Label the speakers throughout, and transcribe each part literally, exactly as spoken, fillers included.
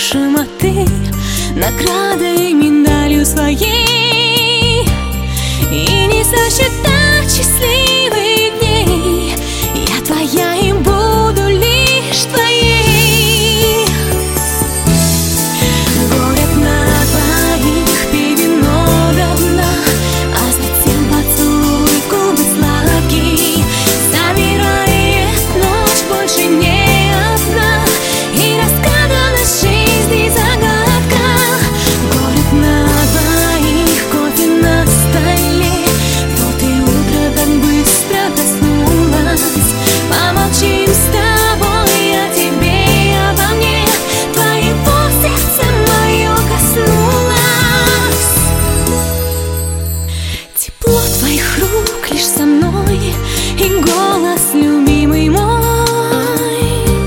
Speaker 1: лучшим, а ты наградой, медалью своей. И не сосчитать счастливых дней, я твоя и буду лишь твоей. Горят на двоих, пей вино до дна, а затем поцелуй в губы сладкий. Замирает ночь, больше не одна, и разгадана жизни загадка. Горят на двоих, кофе на столе, вот и утро так быстро проснулась. Помолчим с тобой о тебе и обо мне, твоего сердца мое коснулось. Тепло твоих рук лишь со мной, и голос любимый мой.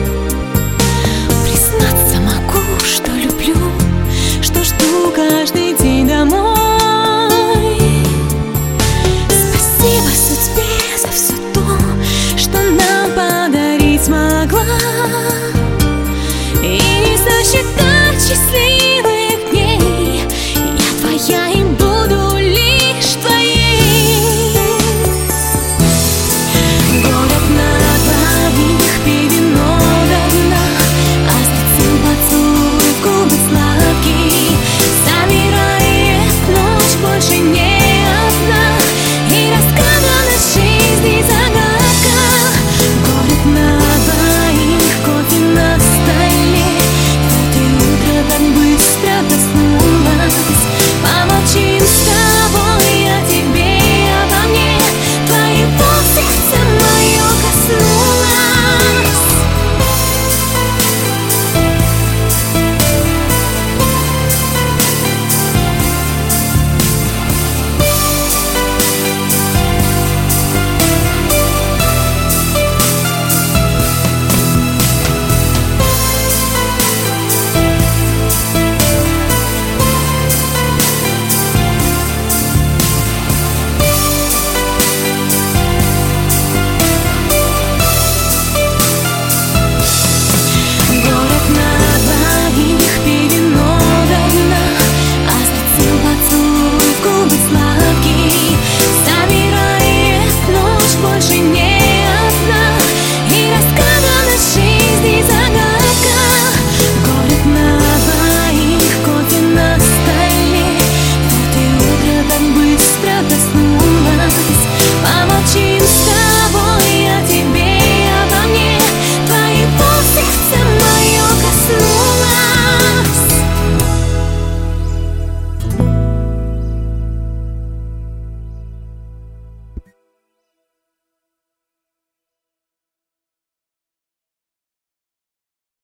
Speaker 1: Признаться могу, что люблю, что жду каждый день домой. Спасибо судьбе за все то, что нам подарить смогла, и не сосчитать счастливых